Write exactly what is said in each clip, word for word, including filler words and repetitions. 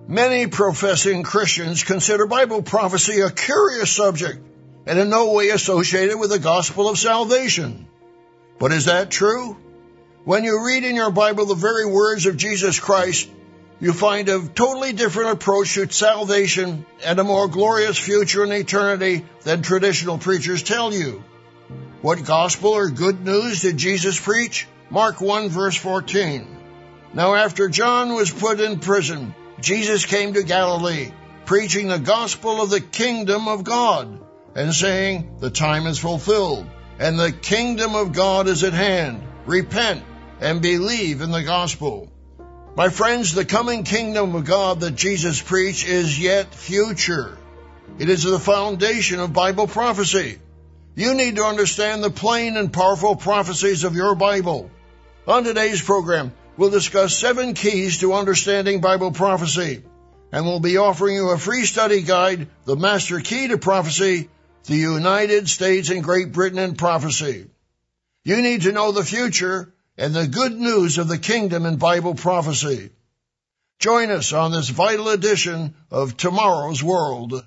Many professing Christians consider Bible prophecy a curious subject and in no way associated with the gospel of salvation. But is that true? When you read in your Bible the very words of Jesus Christ, you find a totally different approach to salvation and a more glorious future in eternity than traditional preachers tell you. What gospel or good news did Jesus preach? Mark one verse fourteen. Now after John was put in prison, Jesus came to Galilee, preaching the gospel of the kingdom of God, and saying, the time is fulfilled, and the kingdom of God is at hand. Repent and believe in the gospel. My friends, the coming kingdom of God that Jesus preached is yet future. It is the foundation of Bible prophecy. You need to understand the plain and powerful prophecies of your Bible. On today's program, we'll discuss seven keys to understanding Bible prophecy, and we'll be offering you a free study guide, The Master Key to Prophecy, the United States and Great Britain in Prophecy. You need to know the future and the good news of the kingdom in Bible prophecy. Join us on this vital edition of Tomorrow's World.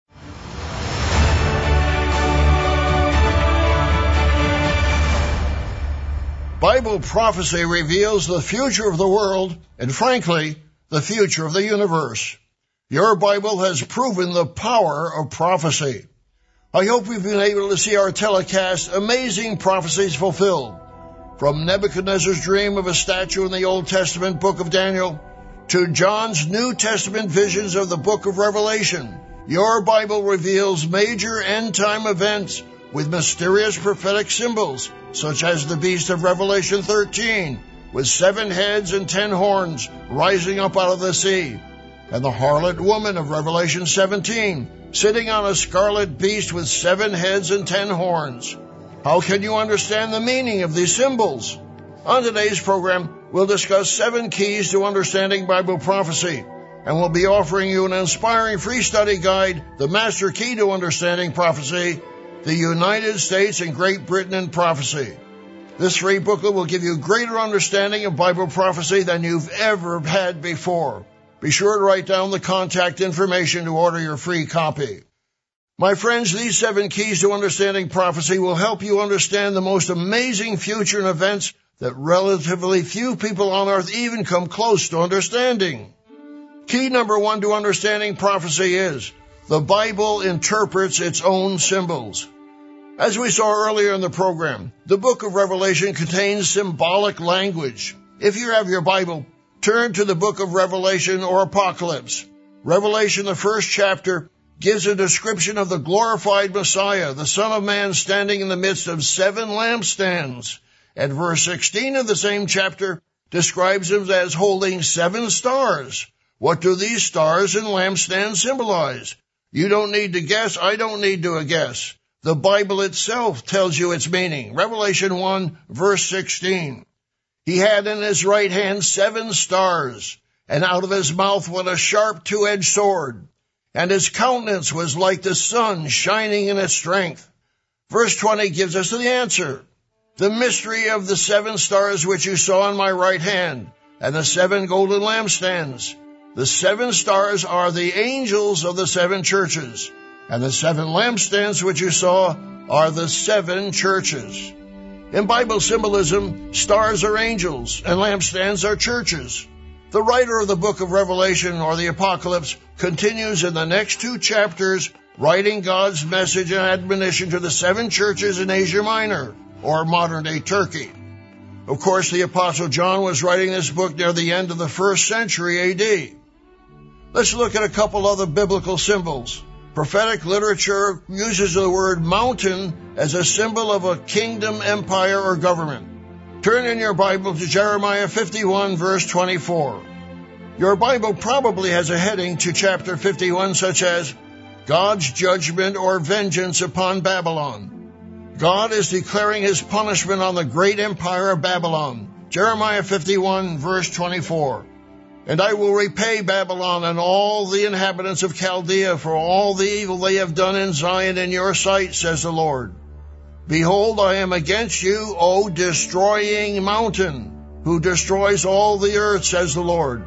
Bible prophecy reveals the future of the world and, frankly, the future of the universe. Your Bible has proven the power of prophecy. I hope we've been able to see our telecast amazing prophecies fulfilled. From Nebuchadnezzar's dream of a statue in the Old Testament book of Daniel to John's New Testament visions of the book of Revelation, your Bible reveals major end-time events with mysterious prophetic symbols, such as the beast of Revelation thirteen, with seven heads and ten horns rising up out of the sea, and the harlot woman of Revelation seventeen, sitting on a scarlet beast with seven heads and ten horns. How can you understand the meaning of these symbols? On today's program, we'll discuss seven keys to understanding Bible prophecy, and we'll be offering you an inspiring free study guide, The Master Key to Understanding Prophecy, the United States and Great Britain in Prophecy. This free booklet will give you greater understanding of Bible prophecy than you've ever had before. Be sure to write down the contact information to order your free copy. My friends, these seven keys to understanding prophecy will help you understand the most amazing future and events that relatively few people on earth even come close to understanding. Key number one to understanding prophecy is the Bible interprets its own symbols. As we saw earlier in the program, the book of Revelation contains symbolic language. If you have your Bible, turn to the book of Revelation or Apocalypse. Revelation, the first chapter, gives a description of the glorified Messiah, the Son of Man, standing in the midst of seven lampstands. And verse sixteen of the same chapter describes him as holding seven stars. What do these stars and lampstands symbolize? You don't need to guess. I don't need to guess. The Bible itself tells you its meaning. Revelation one, verse sixteen. He had in his right hand seven stars, and out of his mouth went a sharp two-edged sword, and his countenance was like the sun shining in its strength. Verse twenty gives us the answer. The mystery of the seven stars which you saw in my right hand, and the seven golden lampstands. The seven stars are the angels of the seven churches, and the seven lampstands which you saw are the seven churches. In Bible symbolism, stars are angels and lampstands are churches. The writer of the book of Revelation or the Apocalypse continues in the next two chapters writing God's message and admonition to the seven churches in Asia Minor, or modern-day Turkey. Of course, the Apostle John was writing this book near the end of the first century A D. Let's look at a couple other biblical symbols. Prophetic literature uses the word mountain as a symbol of a kingdom, empire, or government. Turn in your Bible to Jeremiah fifty-one, verse twenty-four. Your Bible probably has a heading to chapter fifty-one such as God's judgment or vengeance upon Babylon. God is declaring his punishment on the great empire of Babylon. Jeremiah fifty-one, verse twenty-four. And I will repay Babylon and all the inhabitants of Chaldea for all the evil they have done in Zion in your sight, says the Lord. Behold, I am against you, O destroying mountain, who destroys all the earth, says the Lord.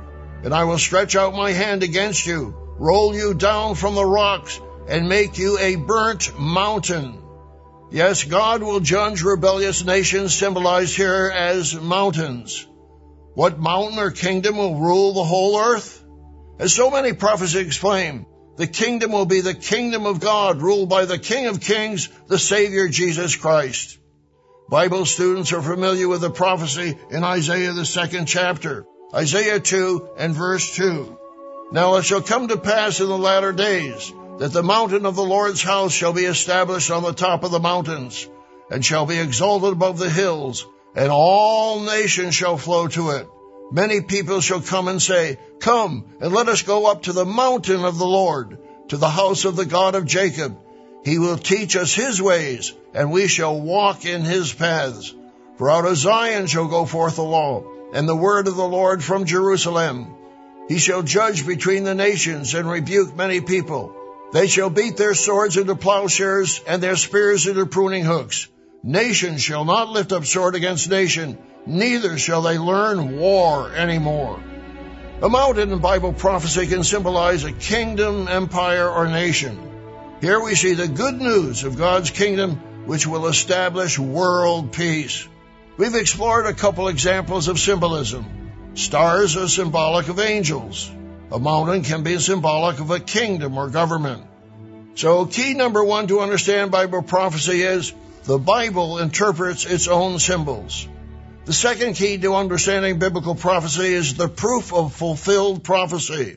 And I will stretch out my hand against you, roll you down from the rocks, and make you a burnt mountain. Yes, God will judge rebellious nations, symbolized here as mountains. What mountain or kingdom will rule the whole earth? As so many prophecies explain, the kingdom will be the kingdom of God, ruled by the King of Kings, the Savior Jesus Christ. Bible students are familiar with the prophecy in Isaiah, the second chapter, Isaiah two and verse two. Now it shall come to pass in the latter days that the mountain of the Lord's house shall be established on the top of the mountains, and shall be exalted above the hills, and all nations shall flow to it. Many people shall come and say, Come, and let us go up to the mountain of the Lord, to the house of the God of Jacob. He will teach us his ways, and we shall walk in his paths. For out of Zion shall go forth the law, and the word of the Lord from Jerusalem. He shall judge between the nations, and rebuke many people. They shall beat their swords into plowshares, and their spears into pruning hooks. Nation shall not lift up sword against nation, neither shall they learn war any more. A mountain in Bible prophecy can symbolize a kingdom, empire, or nation. Here we see the good news of God's kingdom, which will establish world peace. We've explored a couple examples of symbolism. Stars are symbolic of angels. A mountain can be symbolic of a kingdom or government. So key number one to understand Bible prophecy is the Bible interprets its own symbols. The second key to understanding biblical prophecy is the proof of fulfilled prophecy.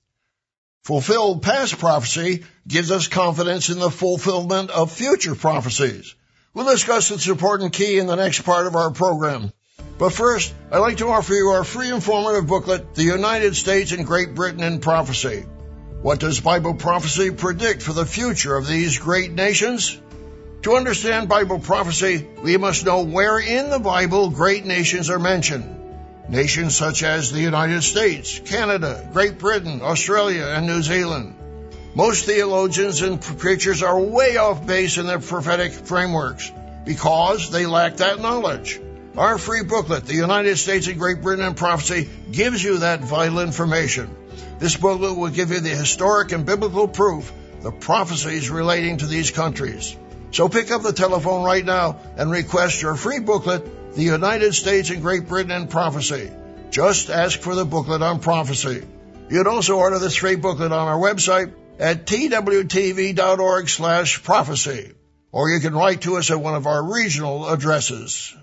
Fulfilled past prophecy gives us confidence in the fulfillment of future prophecies. We'll discuss this important key in the next part of our program. But first, I'd like to offer you our free informative booklet, The United States and Great Britain in Prophecy. What does Bible prophecy predict for the future of these great nations? To understand Bible prophecy, we must know where in the Bible great nations are mentioned. Nations such as the United States, Canada, Great Britain, Australia, and New Zealand. Most theologians and preachers are way off base in their prophetic frameworks because they lack that knowledge. Our free booklet, The United States and Great Britain in Prophecy, gives you that vital information. This booklet will give you the historic and biblical proof, the prophecies relating to these countries. So pick up the telephone right now and request your free booklet, The United States and Great Britain in Prophecy. Just ask for the booklet on prophecy. You'd also order this free booklet on our website at t w t v dot org slash prophecy. Or you can write to us at one of our regional addresses.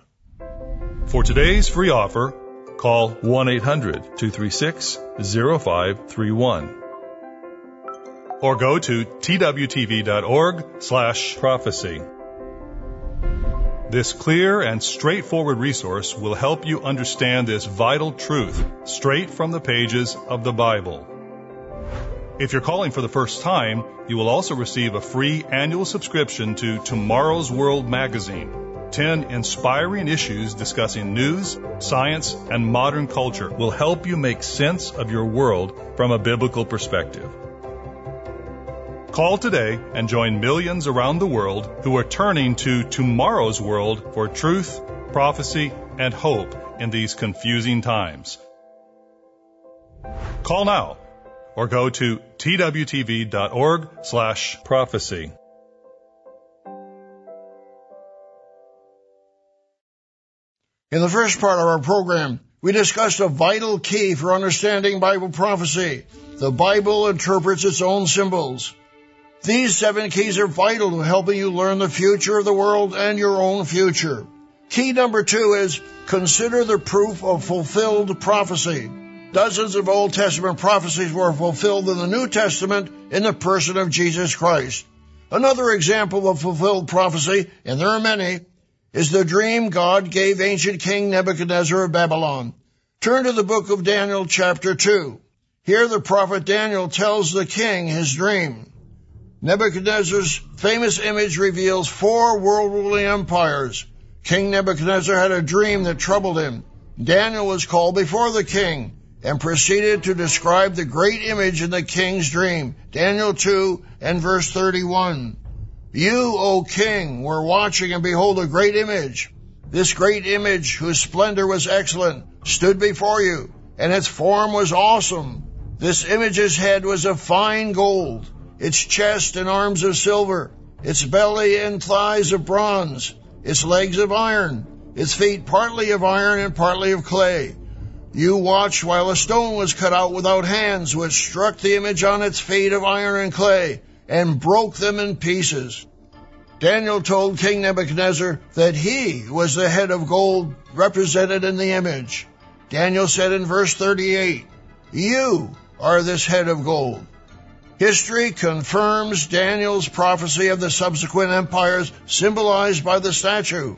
For today's free offer, call one eight hundred two three six zero five three one or go to t w t v dot org slash prophecy. This clear and straightforward resource will help you understand this vital truth straight from the pages of the Bible. If you're calling for the first time, you will also receive a free annual subscription to Tomorrow's World magazine. ten inspiring issues discussing news, science, and modern culture will help you make sense of your world from a biblical perspective. Call today and join millions around the world who are turning to Tomorrow's World for truth, prophecy, and hope in these confusing times. Call now or go to t w t v dot org slash prophecy. In the first part of our program, we discussed a vital key for understanding Bible prophecy. The Bible interprets its own symbols. These seven keys are vital to helping you learn the future of the world and your own future. Key number two is consider the proof of fulfilled prophecy. Dozens of Old Testament prophecies were fulfilled in the New Testament in the person of Jesus Christ. Another example of fulfilled prophecy, and there are many, is the dream God gave ancient King Nebuchadnezzar of Babylon. Turn to the book of Daniel chapter two. Here the prophet Daniel tells the king his dream. Nebuchadnezzar's famous image reveals four world-ruling empires. King Nebuchadnezzar had a dream that troubled him. Daniel was called before the king and proceeded to describe the great image in the king's dream. Daniel two and verse thirty-one. You, O king, were watching, and behold, a great image. This great image, whose splendor was excellent, stood before you. and its form was awesome. This image's head was of fine gold, its chest and arms of silver, its belly and thighs of bronze, its legs of iron, its feet partly of iron and partly of clay. You watched while a stone was cut out without hands, which struck the image on its feet of iron and clay, and broke them in pieces. Daniel told King Nebuchadnezzar that he was the head of gold represented in the image. Daniel said in verse thirty-eight, "You are this head of gold." History confirms Daniel's prophecy of the subsequent empires symbolized by the statue.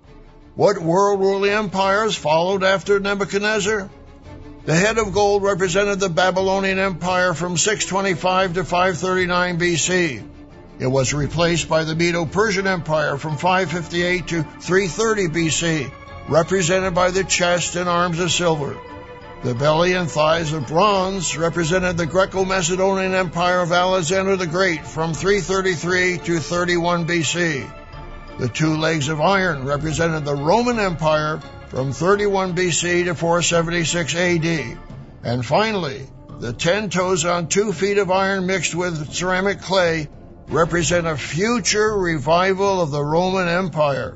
What world-ruling empires followed after Nebuchadnezzar? The head of gold represented the Babylonian Empire from six twenty-five to five thirty-nine B C. It was replaced by the Medo-Persian Empire from five fifty-eight to three thirty B C, represented by the chest and arms of silver. The belly and thighs of bronze represented the Greco-Macedonian Empire of Alexander the Great from three thirty-three to thirty-one B C. The two legs of iron represented the Roman Empire from thirty-one B C to four seventy-six A D. And finally, the ten toes on two feet of iron mixed with ceramic clay represent a future revival of the Roman Empire.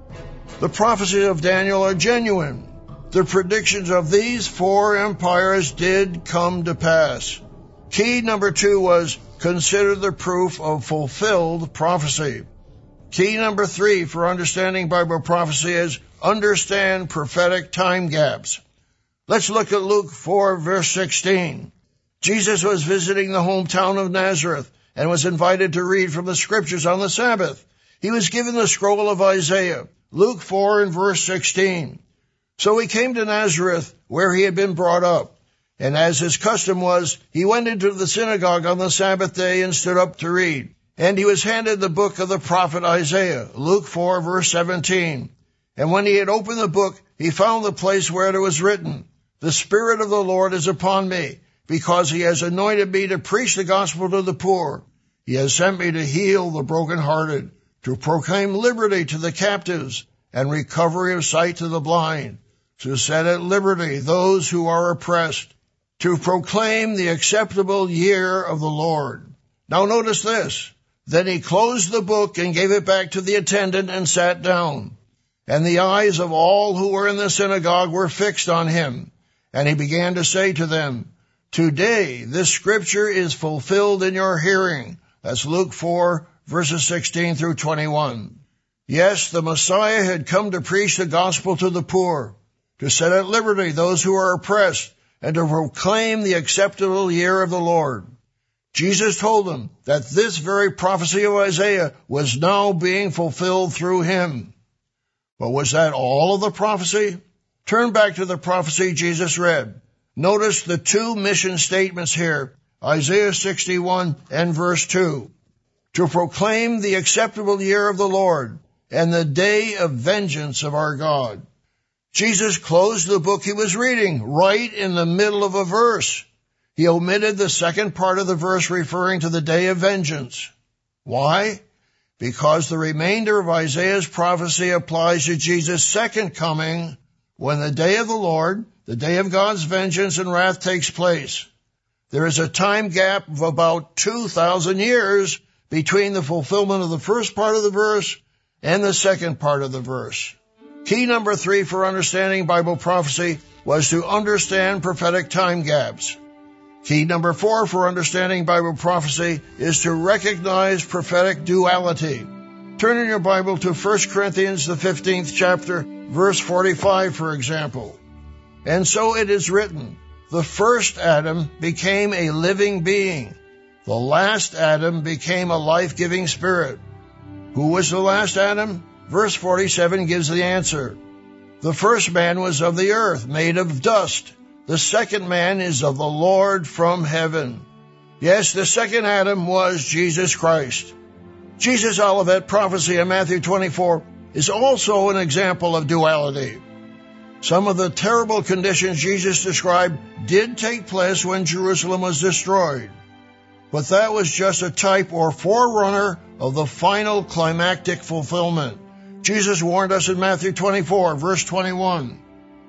The prophecies of Daniel are genuine. The predictions of these four empires did come to pass. Key number two was consider the proof of fulfilled prophecy. Key number three for understanding Bible prophecy is understand prophetic time gaps. Let's look at Luke four, verse sixteen. Jesus was visiting the hometown of Nazareth and was invited to read from the scriptures on the Sabbath. He was given the scroll of Isaiah, Luke four and verse sixteen. So he came to Nazareth, where he had been brought up. And as his custom was, he went into the synagogue on the Sabbath day and stood up to read. And he was handed the book of the prophet Isaiah, Luke four, verse seventeen. And when he had opened the book, he found the place where it was written, "The Spirit of the Lord is upon me, because he has anointed me to preach the gospel to the poor. He has sent me to heal the brokenhearted, to proclaim liberty to the captives, and recovery of sight to the blind, to set at liberty those who are oppressed, to proclaim the acceptable year of the Lord." Now notice this. Then he closed the book and gave it back to the attendant and sat down. And the eyes of all who were in the synagogue were fixed on him. And he began to say to them, "Today this scripture is fulfilled in your hearing." That's Luke four, verses sixteen through twenty-one. Yes, the Messiah had come to preach the gospel to the poor, to set at liberty those who are oppressed, and to proclaim the acceptable year of the Lord. Jesus told them that this very prophecy of Isaiah was now being fulfilled through him. But was that all of the prophecy? Turn back to the prophecy Jesus read. Notice the two mission statements here, Isaiah sixty-one and verse two. To proclaim the acceptable year of the Lord and the day of vengeance of our God. Jesus closed the book he was reading right in the middle of a verse. He omitted the second part of the verse referring to the day of vengeance. Why? Because the remainder of Isaiah's prophecy applies to Jesus' second coming, when the day of the Lord, the day of God's vengeance and wrath, takes place. There is a time gap of about two thousand years between the fulfillment of the first part of the verse and the second part of the verse. Key number three for understanding Bible prophecy was to understand prophetic time gaps. Key number four for understanding Bible prophecy is to recognize prophetic duality. Turn in your Bible to First Corinthians, the fifteenth chapter, verse forty-five, for example. And so it is written, the first Adam became a living being. The last Adam became a life-giving spirit. Who was the last Adam? Verse forty-seven gives the answer. The first man was of the earth, made of dust. The second man is of the Lord from heaven. Yes, the second Adam was Jesus Christ. Jesus' Olivet prophecy in Matthew twenty-four is also an example of duality. Some of the terrible conditions Jesus described did take place when Jerusalem was destroyed. But that was just a type or forerunner of the final climactic fulfillment. Jesus warned us in Matthew twenty-four, verse twenty-one.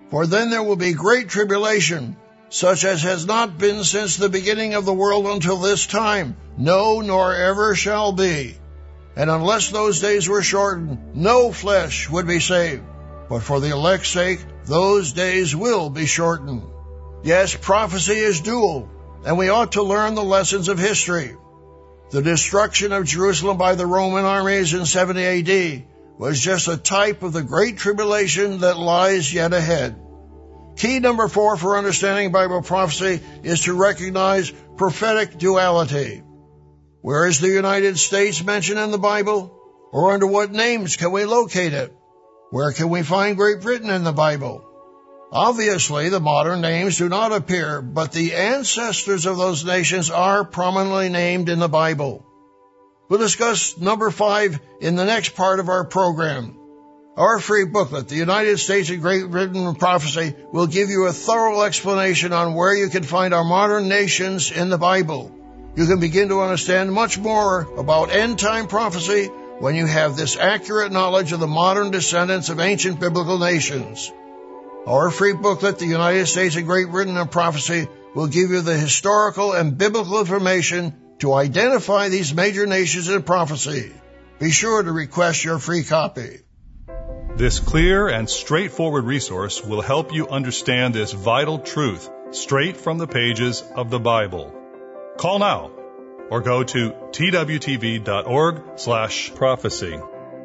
For then there will be great tribulation, such as has not been since the beginning of the world until this time, no, nor ever shall be. And unless those days were shortened, no flesh would be saved. But for the elect's sake, those days will be shortened. Yes, prophecy is dual, and we ought to learn the lessons of history. The destruction of Jerusalem by the Roman armies in seventy A D was just a type of the great tribulation that lies yet ahead. Key number four for understanding Bible prophecy is to recognize prophetic duality. Where is the United States mentioned in the Bible? Or under what names can we locate it? Where can we find Great Britain in the Bible? Obviously, the modern names do not appear, but the ancestors of those nations are prominently named in the Bible. We'll discuss number five in the next part of our program. Our free booklet, The United States and Great Britain Prophecy, will give you a thorough explanation on where you can find our modern nations in the Bible. You can begin to understand much more about end-time prophecy when you have this accurate knowledge of the modern descendants of ancient biblical nations. Our free booklet, The United States and Great Britain and Prophecy, will give you the historical and biblical information to identify these major nations in prophecy. Be sure to request your free copy. This clear and straightforward resource will help you understand this vital truth straight from the pages of the Bible. Call now or go to t w t v dot org slash prophecy.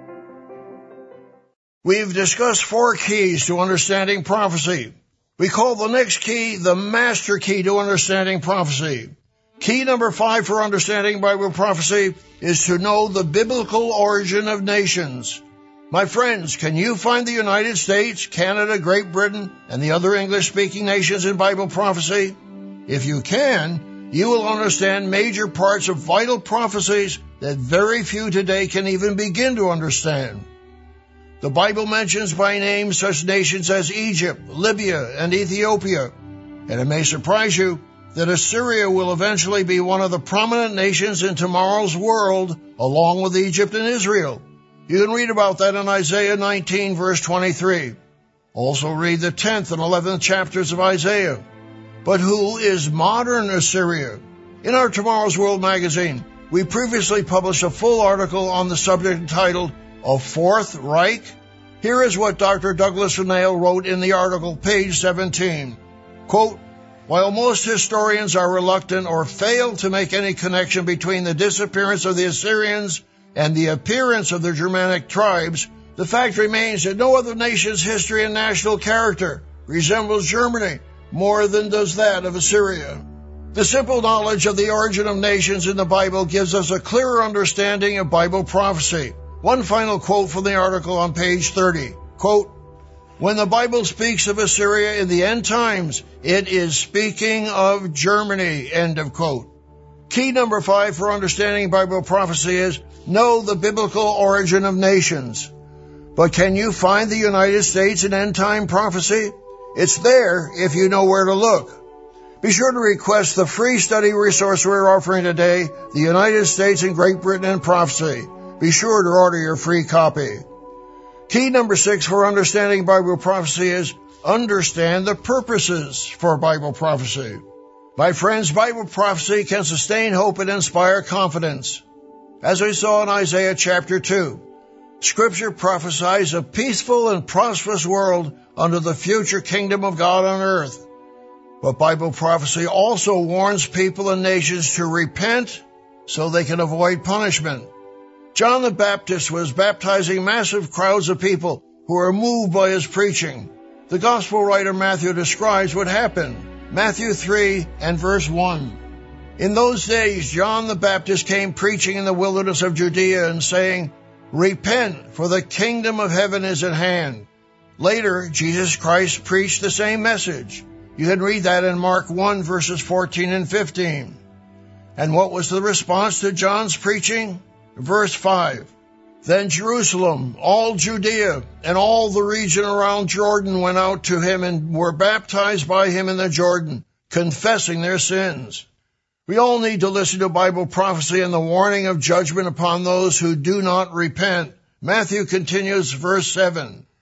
We've discussed four keys to understanding prophecy. We call the next key the master key to understanding prophecy. Key number five for understanding Bible prophecy is to know the biblical origin of nations. My friends, can you find the United States, Canada, Great Britain, and the other English-speaking nations in Bible prophecy? If you can, you will understand major parts of vital prophecies that very few today can even begin to understand. The Bible mentions by name such nations as Egypt, Libya, and Ethiopia, and it may surprise you that Assyria will eventually be one of the prominent nations in tomorrow's world, along with Egypt and Israel. You can read about that in Isaiah nineteen, verse twenty-three. Also read the tenth and eleventh chapters of Isaiah. But who is modern Assyria? In our Tomorrow's World magazine, we previously published a full article on the subject entitled A Fourth Reich? Here is what Doctor Douglas Renale wrote in the article, page seventeen. Quote, while most historians are reluctant or fail to make any connection between the disappearance of the Assyrians and the appearance of the Germanic tribes, the fact remains that no other nation's history and national character resembles Germany more than does that of Assyria. The simple knowledge of the origin of nations in the Bible gives us a clearer understanding of Bible prophecy. One final quote from the article on page thirty. Quote, when the Bible speaks of Assyria in the end times, it is speaking of Germany, end of quote. Key number five for understanding Bible prophecy is know the biblical origin of nations. But can you find the United States in end-time prophecy? It's there if you know where to look. Be sure to request the free study resource we're offering today, The United States and Great Britain in Prophecy. Be sure to order your free copy. Key number six for understanding Bible prophecy is understand the purposes for Bible prophecy. My friends, Bible prophecy can sustain hope and inspire confidence. As we saw in Isaiah chapter two, Scripture prophesies a peaceful and prosperous world under the future kingdom of God on earth. But Bible prophecy also warns people and nations to repent so they can avoid punishment. John the Baptist was baptizing massive crowds of people who were moved by his preaching. The gospel writer Matthew describes what happened. Matthew three and verse one. In those days, John the Baptist came preaching in the wilderness of Judea and saying, repent, for the kingdom of heaven is at hand. Later, Jesus Christ preached the same message. You can read that in Mark one, verses fourteen and fifteen. And what was the response to John's preaching? Verse five. Then Jerusalem, all Judea, and all the region around Jordan went out to him and were baptized by him in the Jordan, confessing their sins. We all need to listen to Bible prophecy and the warning of judgment upon those who do not repent. Matthew continues, verse seven.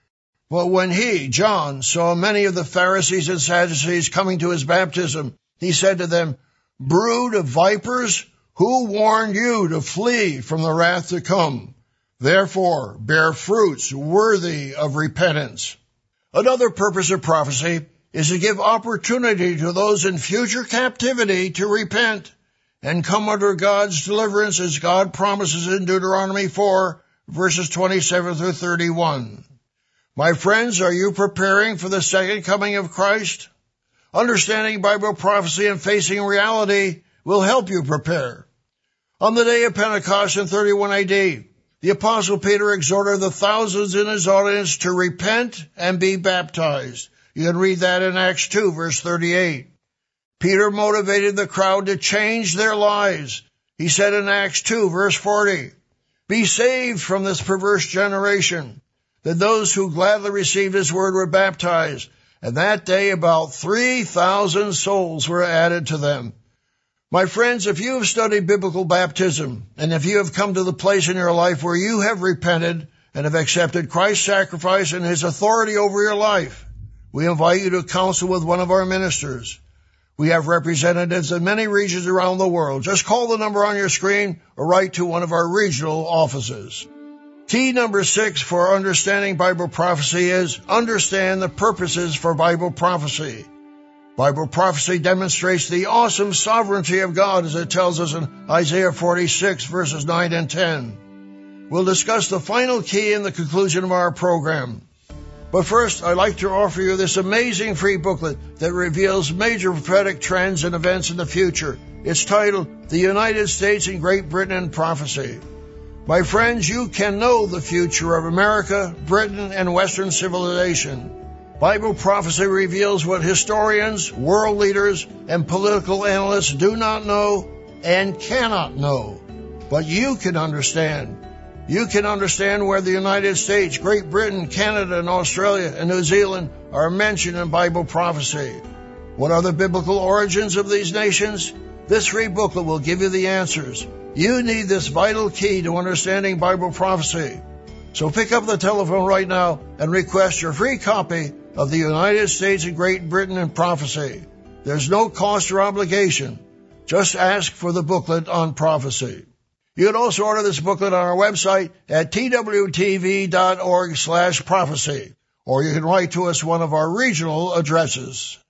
But when he, John, saw many of the Pharisees and Sadducees coming to his baptism, he said to them, "Brood of vipers, who warned you to flee from the wrath to come? Therefore, bear fruits worthy of repentance." Another purpose of prophecy is to give opportunity to those in future captivity to repent and come under God's deliverance, as God promises in Deuteronomy four, verses twenty-seven through thirty-one. My friends, are you preparing for the second coming of Christ? Understanding Bible prophecy and facing reality will help you prepare. On the day of Pentecost in thirty-one A D, the Apostle Peter exhorted the thousands in his audience to repent and be baptized. You can read that in Acts two, verse thirty-eight. Peter motivated the crowd to change their lives. He said in Acts two, verse forty, "Be saved from this perverse generation." Then those who gladly received his word were baptized, and that day about three thousand souls were added to them. My friends, if you have studied biblical baptism, and if you have come to the place in your life where you have repented and have accepted Christ's sacrifice and his authority over your life, we invite you to counsel with one of our ministers. We have representatives in many regions around the world. Just call the number on your screen or write to one of our regional offices. Key number six for understanding Bible prophecy is understand the purposes for Bible prophecy. Bible prophecy demonstrates the awesome sovereignty of God, as it tells us in Isaiah forty-six, verses nine and ten. We'll discuss the final key in the conclusion of our program. But first, I'd like to offer you this amazing free booklet that reveals major prophetic trends and events in the future. It's titled, The United States and Great Britain in Prophecy. My friends, you can know the future of America, Britain, and Western civilization. Bible prophecy reveals what historians, world leaders, and political analysts do not know and cannot know. But you can understand. You can understand where the United States, Great Britain, Canada, and Australia, and New Zealand are mentioned in Bible prophecy. What are the biblical origins of these nations? This free booklet will give you the answers. You need this vital key to understanding Bible prophecy. So pick up the telephone right now and request your free copy of the United States and Great Britain in Prophecy. There's no cost or obligation. Just ask for the booklet on prophecy. You can also order this booklet on our website at t w t v dot org slash prophecy, or you can write to us one of our regional addresses.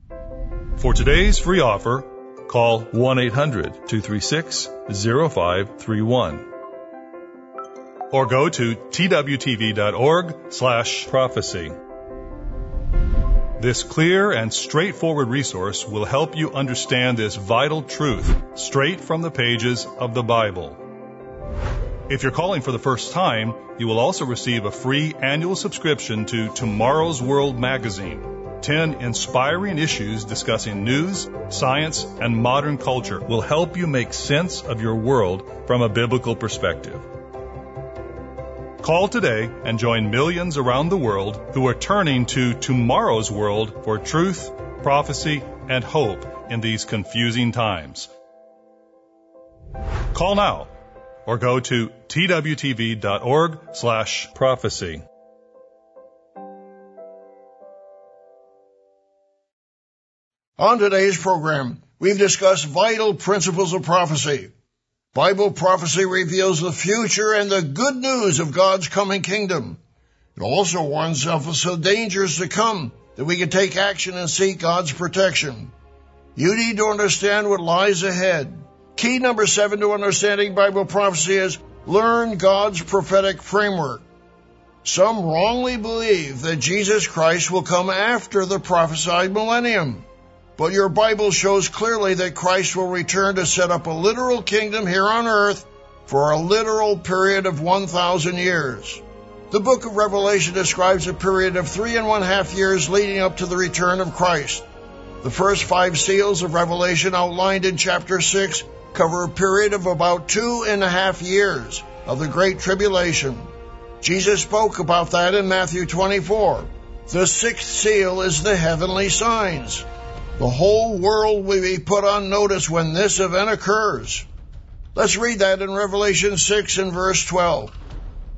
For today's free offer, call one eight hundred, two three six, zero five three one or go to t w t v dot org slash prophecy. This clear and straightforward resource will help you understand this vital truth straight from the pages of the Bible. If you're calling for the first time, you will also receive a free annual subscription to Tomorrow's World magazine. ten inspiring issues discussing news, science, and modern culture will help you make sense of your world from a biblical perspective. Call today and join millions around the world who are turning to Tomorrow's World for truth, prophecy, and hope in these confusing times. Call now or go to t w t v dot org slash prophecy. On today's program, we've discussed vital principles of prophecy. Bible prophecy reveals the future and the good news of God's coming kingdom. It also warns us of dangers to come, that we can take action and seek God's protection. You need to understand what lies ahead. Key number seven to understanding Bible prophecy is learn God's prophetic framework. Some wrongly believe that Jesus Christ will come after the prophesied millennium. But your Bible shows clearly that Christ will return to set up a literal kingdom here on earth for a literal period of one thousand years. The book of Revelation describes a period of three and one half years leading up to the return of Christ. The first five seals of Revelation outlined in chapter six cover a period of about two and a half years of the Great Tribulation. Jesus spoke about that in Matthew twenty-four. The sixth seal is the heavenly signs. The whole world will be put on notice when this event occurs. Let's read that in Revelation six and verse twelve.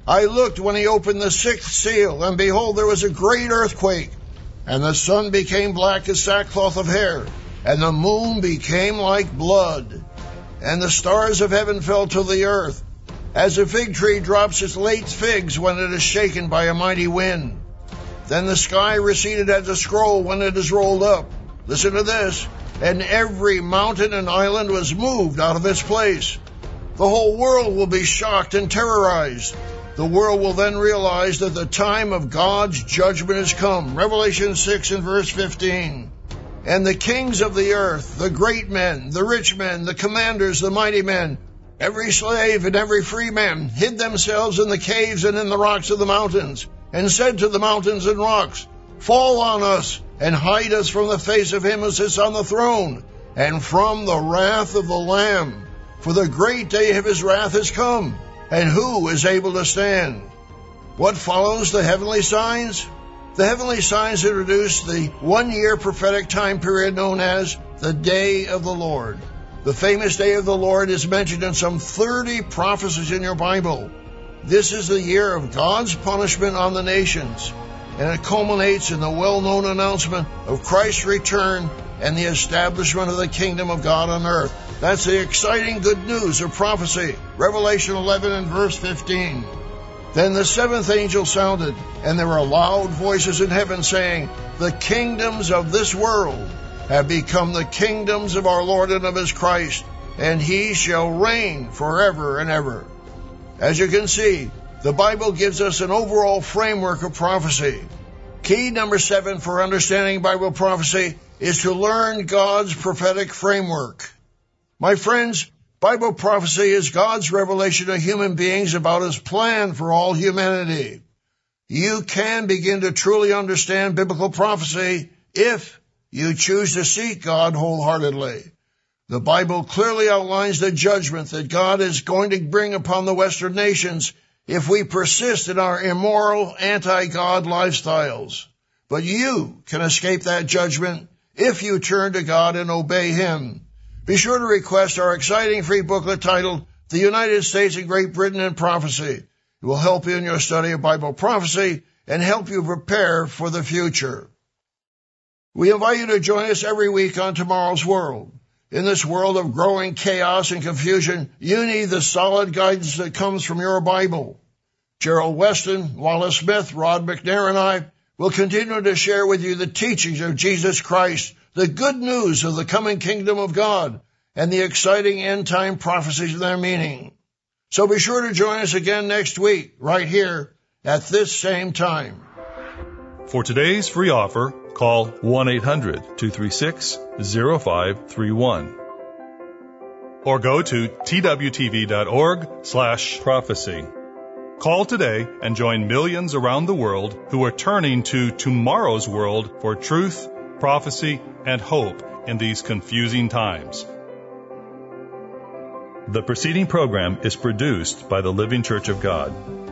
I looked when he opened the sixth seal, and behold, there was a great earthquake, and the sun became black as sackcloth of hair, and the moon became like blood, and the stars of heaven fell to the earth, as a fig tree drops its late figs when it is shaken by a mighty wind. Then the sky receded as a scroll when it is rolled up. Listen to this. And every mountain and island was moved out of its place. The whole world will be shocked and terrorized. The world will then realize that the time of God's judgment has come. Revelation six and verse fifteen. And the kings of the earth, the great men, the rich men, the commanders, the mighty men, every slave and every free man hid themselves in the caves and in the rocks of the mountains, and said to the mountains and rocks, Fall on us, and hide us from the face of him who sits on the throne, and from the wrath of the Lamb. For the great day of his wrath has come, and who is able to stand? What follows the heavenly signs? The heavenly signs introduce the one-year prophetic time period known as the Day of the Lord. The famous Day of the Lord is mentioned in some thirty prophecies in your Bible. This is the year of God's punishment on the nations, and it culminates in the well-known announcement of Christ's return and the establishment of the kingdom of God on earth. That's the exciting good news of prophecy. Revelation eleven and verse fifteen. Then the seventh angel sounded, and there were loud voices in heaven saying, The kingdoms of this world have become the kingdoms of our Lord and of his Christ, and he shall reign forever and ever. As you can see, the Bible gives us an overall framework of prophecy. Key number seven for understanding Bible prophecy is to learn God's prophetic framework. My friends, Bible prophecy is God's revelation to human beings about his plan for all humanity. You can begin to truly understand biblical prophecy if you choose to seek God wholeheartedly. The Bible clearly outlines the judgment that God is going to bring upon the Western nations if we persist in our immoral, anti-God lifestyles. But you can escape that judgment if you turn to God and obey him. Be sure to request our exciting free booklet titled The United States and Great Britain in Prophecy. It will help you in your study of Bible prophecy and help you prepare for the future. We invite you to join us every week on Tomorrow's World. In this world of growing chaos and confusion, you need the solid guidance that comes from your Bible. Gerald Weston, Wallace Smith, Rod McNair, and I will continue to share with you the teachings of Jesus Christ, the good news of the coming kingdom of God, and the exciting end-time prophecies and their meaning. So be sure to join us again next week, right here, at this same time. For today's free offer, call one eight hundred two three six zero five three one or go to twtv.org slash prophecy. Call today and join millions around the world who are turning to Tomorrow's World for truth, prophecy, and hope in these confusing times. The preceding program is produced by the Living Church of God.